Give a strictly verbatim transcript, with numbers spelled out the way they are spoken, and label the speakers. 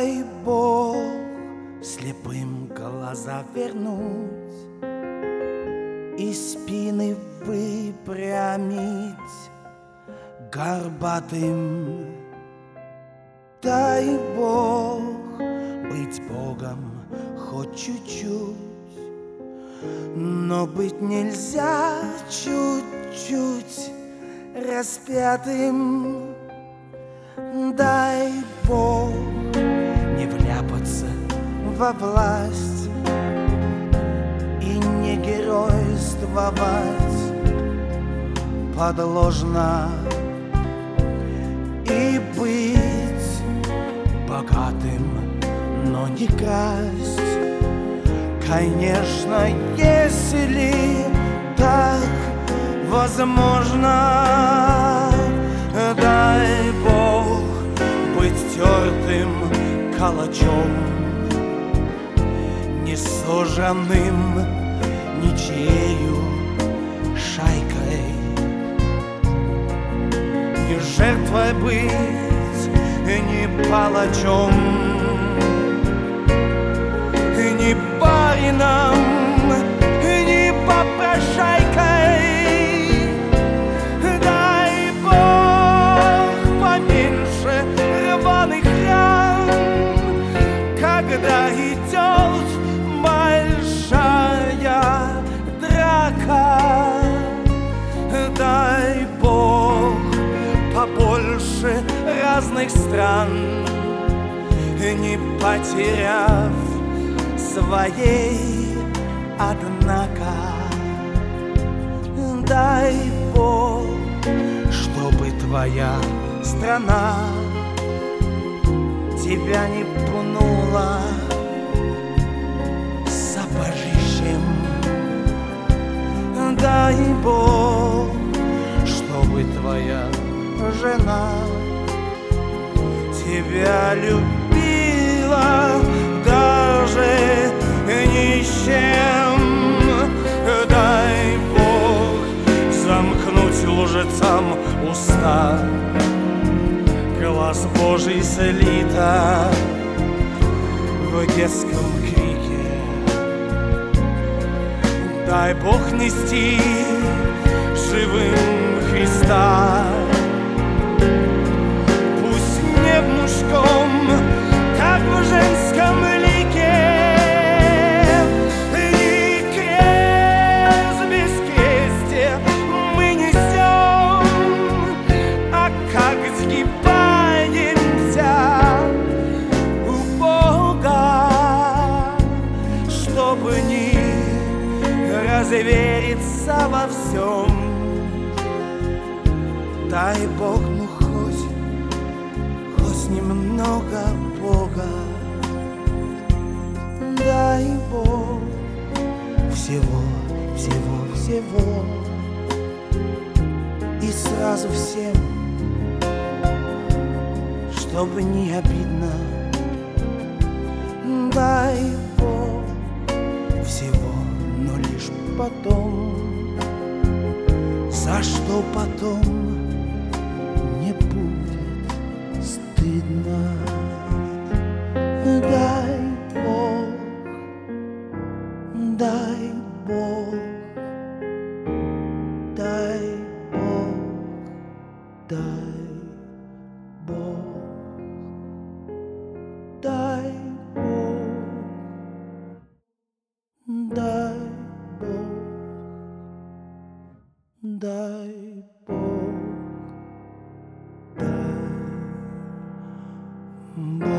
Speaker 1: Дай Бог слепым глаза вернуть и спины выпрямить горбатым. Дай Бог быть Богом хоть чуть-чуть, но быть нельзя чуть-чуть распятым. Дай Бог не вляпаться во власть и не геройствовать подложно, и быть богатым, но не красть. Конечно, если так возможно. Дай Бог быть тертым калачом, не сожженным ничею шайкой, не жертвой быть, не палачом, не барином, не попрошайкой. Дай Бог поменьше рваных ран, когда идет большая драка. Дай Бог побольше разных стран, не потеряв своей, однако. Дай Бог, чтобы твоя страна тебя не пнула сапожищем. Дай Бог, чтобы твоя жена тебя любила даже ни с чем. Дай Бог замкнуть лжецам уста, глаз Божий слита в детском крике. Дай Бог нести живым Христа, пусть не мужском, как в женском лике. И крест бескрестия мы несем, а как сгибаемся у Бога, чтобы не развериться во всем. Дай Бог, ну хоть, хоть немного Бога. Дай Бог всего, всего, всего, и сразу всем, чтобы не обидно. Дай Бог всего, но лишь потом, за что потом не будет стыдно. Дай Бог, дай Бог, дай Бог, дай Бог, дай Бог, дай Бог, дай Бог, дай Бог.